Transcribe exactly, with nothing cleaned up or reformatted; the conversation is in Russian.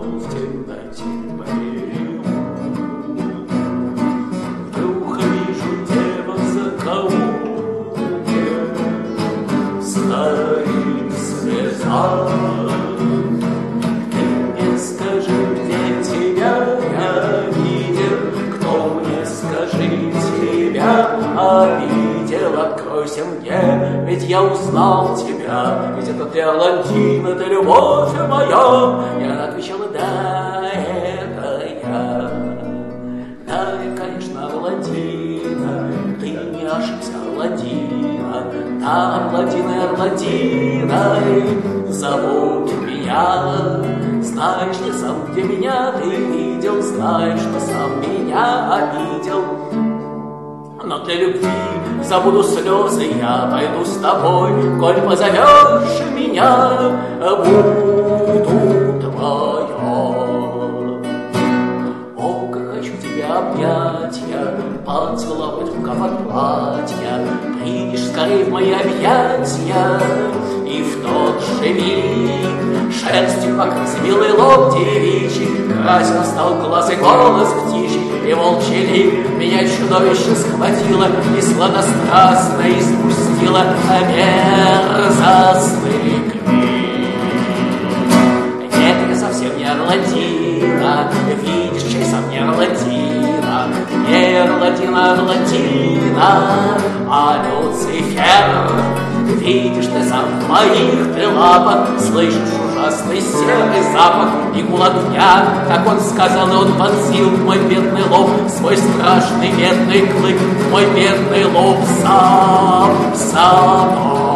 в темноте берегу. Вдруг вижу дева в закоулке, стоит слеза. Ты мне скажи, где тебя я видел, кто мне, скажи, тебя обидел. Откройся мне, ведь я узнал тебя, ведь это ты, Алладин, это любовь моя. И она отвечала: да, это я. Да, конечно, Алладина, ты не ошибся, Алладина. Да, Алладина, Алладина, зовут меня. Знаешь, ты сам, где меня ты видел, знаешь, что сам меня обидел. Но для любви забуду слезы, я пойду с тобой, коль позовешь меня, буду твоя. О, как хочу тебя обнять я, поцеловать рукав от платья. Придешь скорей в мои объятия, и в тот же миг шерстью покрылся милый лоб девичий, красен стал глаз и голос птичий, и волчий лик меня чудовище схватило и сладострастно испустило мерзостный крик. Нет, я совсем не Алладина, видишь, чей сам не Алладина, не Алладина, Алладина, а Люцифер. Видишь, ты сам в моих ты лапах, слышишь ужасный серый запах и гул огня, как он сказал, и он вонзил в мой бедный лоб свой страшный медный клык, в мой бедный лоб сам собой.